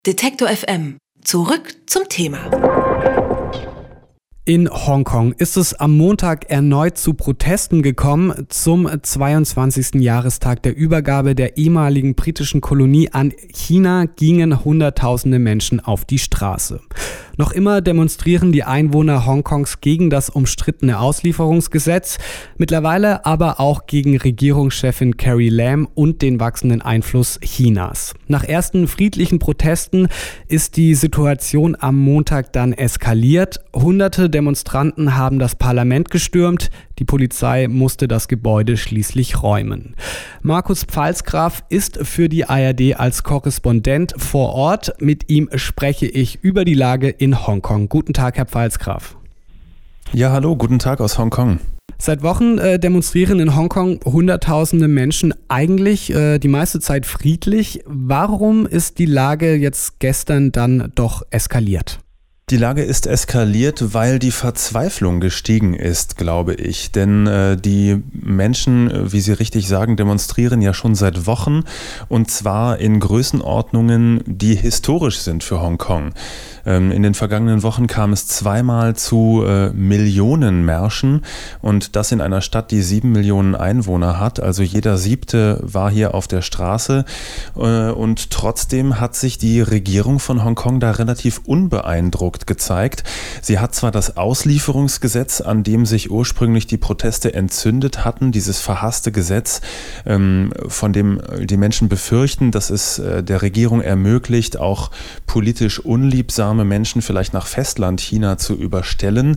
Detektor FM. Zurück zum Thema. In Hongkong ist es am Montag erneut zu Protesten gekommen. Zum 22. Jahrestag der Übergabe der ehemaligen britischen Kolonie an China gingen Hunderttausende Menschen auf die Straße. Noch immer demonstrieren die Einwohner Hongkongs gegen das umstrittene Auslieferungsgesetz, mittlerweile aber auch gegen Regierungschefin Carrie Lam und den wachsenden Einfluss Chinas. Nach ersten friedlichen Protesten ist die Situation am Montag dann eskaliert. Hunderte Demonstranten haben das Parlament gestürmt. Die Polizei musste das Gebäude schließlich räumen. Markus Pfalzgraf ist für die ARD als Korrespondent vor Ort. Mit ihm spreche ich über die Lage in Hongkong. Guten Tag, Herr Pfalzgraf. Ja, hallo, guten Tag aus Hongkong. Seit Wochen demonstrieren in Hongkong Hunderttausende Menschen, eigentlich die meiste Zeit friedlich. Warum ist die Lage jetzt gestern dann doch eskaliert? Die Lage ist eskaliert, weil die Verzweiflung gestiegen ist, glaube ich. Denn die Menschen, wie Sie richtig sagen, demonstrieren ja schon seit Wochen, und zwar in Größenordnungen, die historisch sind für Hongkong. In den vergangenen Wochen kam es zweimal zu Millionenmärschen, und das in einer Stadt, die 7 Millionen Einwohner hat. Also jeder Siebte war hier auf der Straße, und trotzdem hat sich die Regierung von Hongkong da relativ unbeeindruckt gezeigt. Sie hat zwar das Auslieferungsgesetz, an dem sich ursprünglich die Proteste entzündet hatten, dieses verhasste Gesetz, von dem die Menschen befürchten, dass es der Regierung ermöglicht, auch politisch unliebsame Menschen vielleicht nach Festlandchina zu überstellen.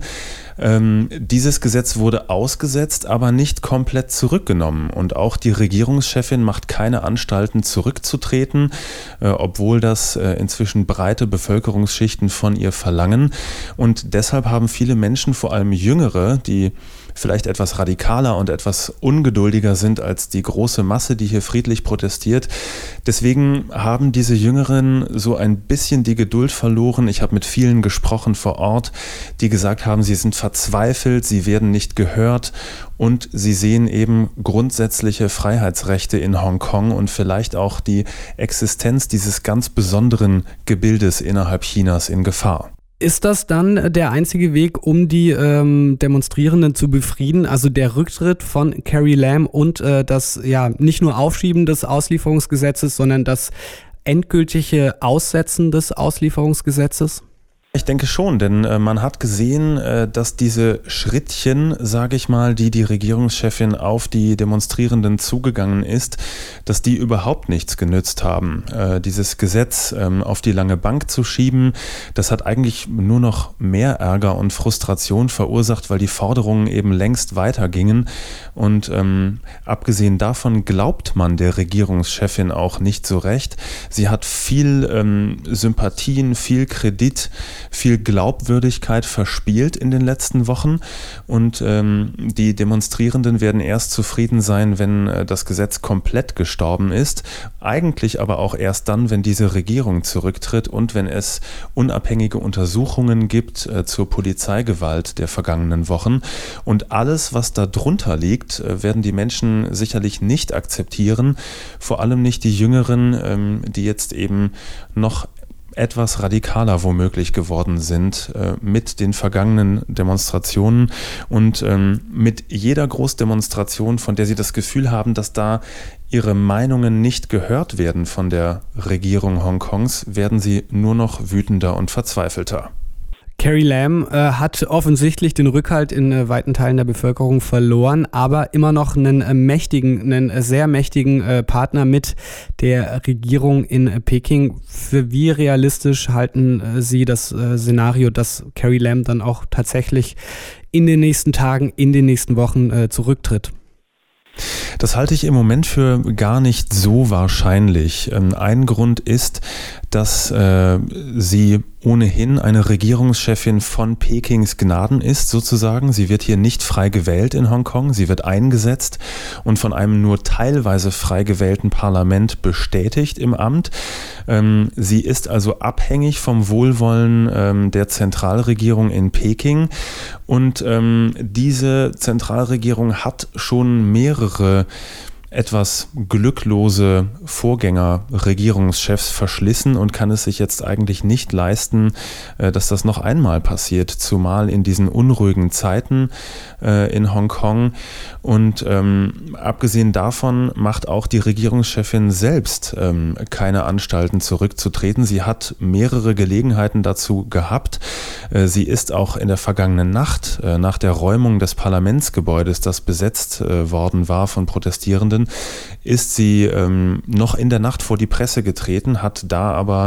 Dieses Gesetz wurde ausgesetzt, aber nicht komplett zurückgenommen, und auch die Regierungschefin macht keine Anstalten zurückzutreten, obwohl das inzwischen breite Bevölkerungsschichten von ihr verlangen, und deshalb haben viele Menschen, vor allem Jüngere, die vielleicht etwas radikaler und etwas ungeduldiger sind als die große Masse, die hier friedlich protestiert. Deswegen haben diese Jüngeren so ein bisschen die Geduld verloren. Ich habe mit vielen gesprochen vor Ort, die gesagt haben, sie sind verzweifelt, sie werden nicht gehört, und sie sehen eben grundsätzliche Freiheitsrechte in Hongkong und vielleicht auch die Existenz dieses ganz besonderen Gebildes innerhalb Chinas in Gefahr. Ist das dann der einzige Weg, um die Demonstrierenden zu befrieden? Also der Rücktritt von Carrie Lam und das nicht nur Aufschieben des Auslieferungsgesetzes, sondern das endgültige Aussetzen des Auslieferungsgesetzes? Ich denke schon, denn man hat gesehen, dass diese Schrittchen, sage ich mal, die Regierungschefin auf die Demonstrierenden zugegangen ist, dass die überhaupt nichts genützt haben. Dieses Gesetz auf die lange Bank zu schieben, das hat eigentlich nur noch mehr Ärger und Frustration verursacht, weil die Forderungen eben längst weitergingen. Und abgesehen davon glaubt man der Regierungschefin auch nicht so recht. Sie hat viel Sympathien, viel Kredit, viel Glaubwürdigkeit verspielt in den letzten Wochen, und die Demonstrierenden werden erst zufrieden sein, wenn das Gesetz komplett gestorben ist, eigentlich aber auch erst dann, wenn diese Regierung zurücktritt und wenn es unabhängige Untersuchungen gibt zur Polizeigewalt der vergangenen Wochen. Und alles, was da drunter liegt, werden die Menschen sicherlich nicht akzeptieren, vor allem nicht die Jüngeren, die jetzt eben noch etwas radikaler womöglich geworden sind mit den vergangenen Demonstrationen und mit jeder Großdemonstration, von der sie das Gefühl haben, dass da ihre Meinungen nicht gehört werden von der Regierung Hongkongs, werden sie nur noch wütender und verzweifelter. Carrie Lam hat offensichtlich den Rückhalt in weiten Teilen der Bevölkerung verloren, aber immer noch einen sehr mächtigen Partner mit der Regierung in Peking. Für wie realistisch halten Sie das Szenario, dass Carrie Lam dann auch tatsächlich in den nächsten Tagen, in den nächsten Wochen zurücktritt? Das halte ich im Moment für gar nicht so wahrscheinlich. Ein Grund ist, dass sie ohnehin eine Regierungschefin von Pekings Gnaden ist, sozusagen. Sie wird hier nicht frei gewählt in Hongkong, sie wird eingesetzt und von einem nur teilweise frei gewählten Parlament bestätigt im Amt. Sie ist also abhängig vom Wohlwollen der Zentralregierung in Peking, und diese Zentralregierung hat schon mehrere etwas glücklose Vorgänger-Regierungschefs verschlissen und kann es sich jetzt eigentlich nicht leisten, dass das noch einmal passiert, zumal in diesen unruhigen Zeiten in Hongkong. Und abgesehen davon macht auch die Regierungschefin selbst keine Anstalten zurückzutreten. Sie hat mehrere Gelegenheiten dazu gehabt. Sie ist auch in der vergangenen Nacht nach der Räumung des Parlamentsgebäudes, das besetzt worden war von Protestierenden, ist sie noch in der Nacht vor die Presse getreten, hat da aber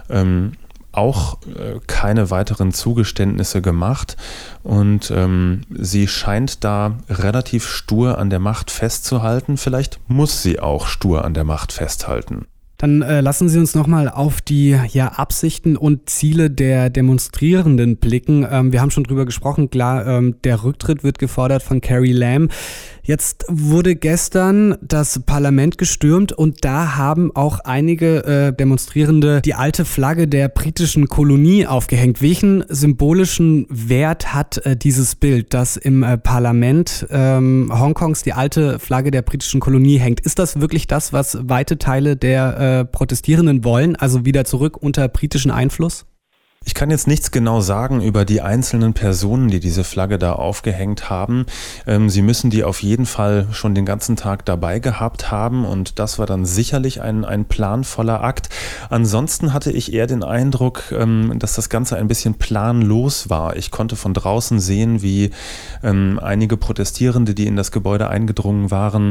auch keine weiteren Zugeständnisse gemacht und sie scheint da relativ stur an der Macht festzuhalten. Vielleicht muss sie auch stur an der Macht festhalten. Dann lassen Sie uns nochmal auf die Absichten und Ziele der Demonstrierenden blicken. Wir haben schon drüber gesprochen, klar, der Rücktritt wird gefordert von Carrie Lam. Jetzt wurde gestern das Parlament gestürmt und da haben auch einige Demonstrierende die alte Flagge der britischen Kolonie aufgehängt. Welchen symbolischen Wert hat dieses Bild, dass im Parlament Hongkongs die alte Flagge der britischen Kolonie hängt? Ist das wirklich das, was weite Teile der Protestierenden wollen, also wieder zurück unter britischen Einfluss? Ich kann jetzt nichts genau sagen über die einzelnen Personen, die diese Flagge da aufgehängt haben. Sie müssen die auf jeden Fall schon den ganzen Tag dabei gehabt haben und das war dann sicherlich ein planvoller Akt. Ansonsten hatte ich eher den Eindruck, dass das Ganze ein bisschen planlos war. Ich konnte von draußen sehen, wie einige Protestierende, die in das Gebäude eingedrungen waren,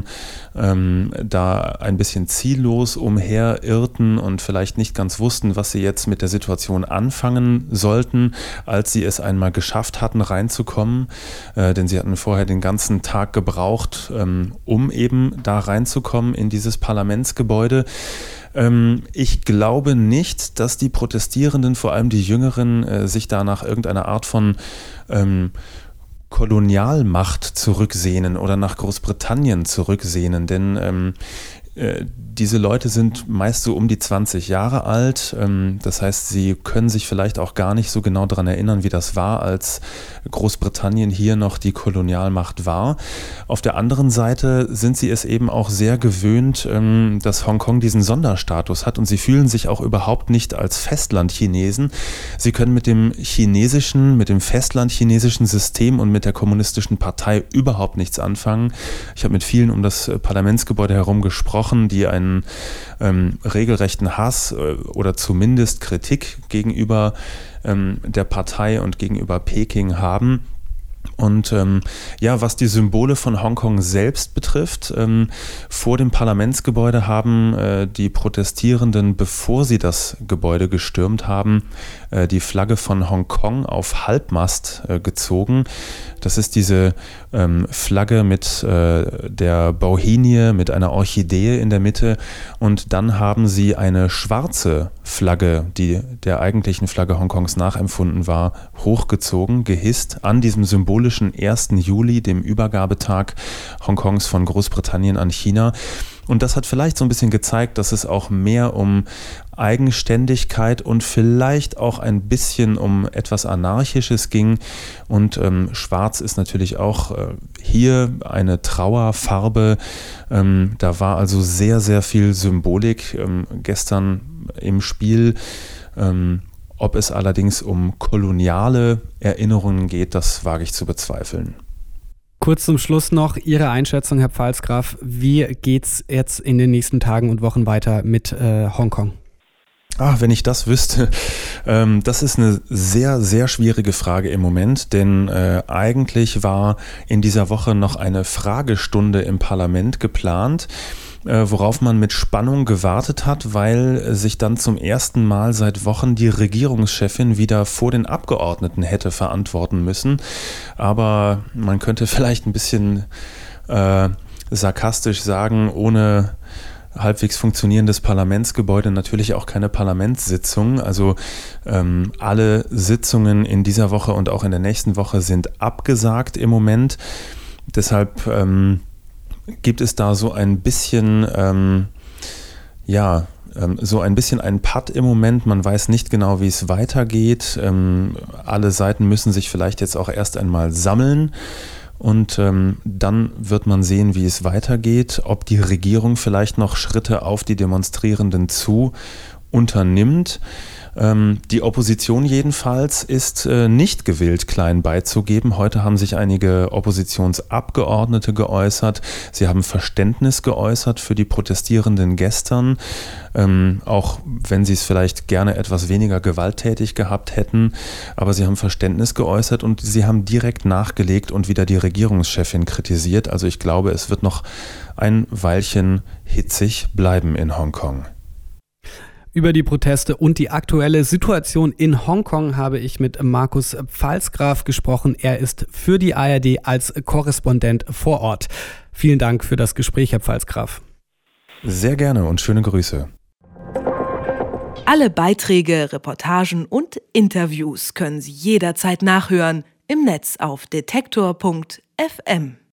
da ein bisschen ziellos umherirrten und vielleicht nicht ganz wussten, was sie jetzt mit der Situation anfangen sollten, als sie es einmal geschafft hatten, reinzukommen. Denn sie hatten vorher den ganzen Tag gebraucht, um eben da reinzukommen in dieses Parlamentsgebäude. Ich glaube nicht, dass die Protestierenden, vor allem die Jüngeren, sich da nach irgendeiner Art von Kolonialmacht zurücksehnen oder nach Großbritannien zurücksehnen, denn diese Leute sind meist so um die 20 Jahre alt. Das heißt, sie können sich vielleicht auch gar nicht so genau daran erinnern, wie das war, als Großbritannien hier noch die Kolonialmacht war. Auf der anderen Seite sind sie es eben auch sehr gewöhnt, dass Hongkong diesen Sonderstatus hat und sie fühlen sich auch überhaupt nicht als Festlandchinesen. Sie können mit dem festlandchinesischen System und mit der kommunistischen Partei überhaupt nichts anfangen. Ich habe mit vielen um das Parlamentsgebäude herum gesprochen, die einen regelrechten Hass oder zumindest Kritik gegenüber der Partei und gegenüber Peking haben. Und was die Symbole von Hongkong selbst betrifft, vor dem Parlamentsgebäude haben die Protestierenden, bevor sie das Gebäude gestürmt haben, die Flagge von Hongkong auf Halbmast gezogen. Das ist diese Flagge mit der Bauhinie, mit einer Orchidee in der Mitte. Und dann haben sie eine schwarze Flagge, die der eigentlichen Flagge Hongkongs nachempfunden war, hochgezogen, gehisst an diesem symbolischen 1. Juli, dem Übergabetag Hongkongs von Großbritannien an China. Und das hat vielleicht so ein bisschen gezeigt, dass es auch mehr um Eigenständigkeit und vielleicht auch ein bisschen um etwas Anarchisches ging. Und schwarz ist natürlich auch hier eine Trauerfarbe. Da war also sehr, sehr viel Symbolik gestern im Spiel. Ob es allerdings um koloniale Erinnerungen geht, das wage ich zu bezweifeln. Kurz zum Schluss noch Ihre Einschätzung, Herr Pfalzgraf. Wie geht's jetzt in den nächsten Tagen und Wochen weiter mit Hongkong? Wenn ich das wüsste. Das ist eine sehr, sehr schwierige Frage im Moment, denn eigentlich war in dieser Woche noch eine Fragestunde im Parlament geplant, worauf man mit Spannung gewartet hat, weil sich dann zum ersten Mal seit Wochen die Regierungschefin wieder vor den Abgeordneten hätte verantworten müssen. Aber man könnte vielleicht ein bisschen sarkastisch sagen, ohne halbwegs funktionierendes Parlamentsgebäude natürlich auch keine Parlamentssitzung. Also alle Sitzungen in dieser Woche und auch in der nächsten Woche sind abgesagt im Moment. Deshalb gibt es da so ein bisschen, einen Patt im Moment. Man weiß nicht genau, wie es weitergeht. Alle Seiten müssen sich vielleicht jetzt auch erst einmal sammeln Und dann wird man sehen, wie es weitergeht, ob die Regierung vielleicht noch Schritte auf die Demonstrierenden zu unternimmt. Die Opposition jedenfalls ist nicht gewillt, klein beizugeben. Heute haben sich einige Oppositionsabgeordnete geäußert. Sie haben Verständnis geäußert für die Protestierenden gestern, auch wenn sie es vielleicht gerne etwas weniger gewalttätig gehabt hätten. Aber sie haben Verständnis geäußert und sie haben direkt nachgelegt und wieder die Regierungschefin kritisiert. Also ich glaube, es wird noch ein Weilchen hitzig bleiben in Hongkong. Über die Proteste und die aktuelle Situation in Hongkong habe ich mit Markus Pfalzgraf gesprochen. Er ist für die ARD als Korrespondent vor Ort. Vielen Dank für das Gespräch, Herr Pfalzgraf. Sehr gerne und schöne Grüße. Alle Beiträge, Reportagen und Interviews können Sie jederzeit nachhören im Netz auf detektor.fm.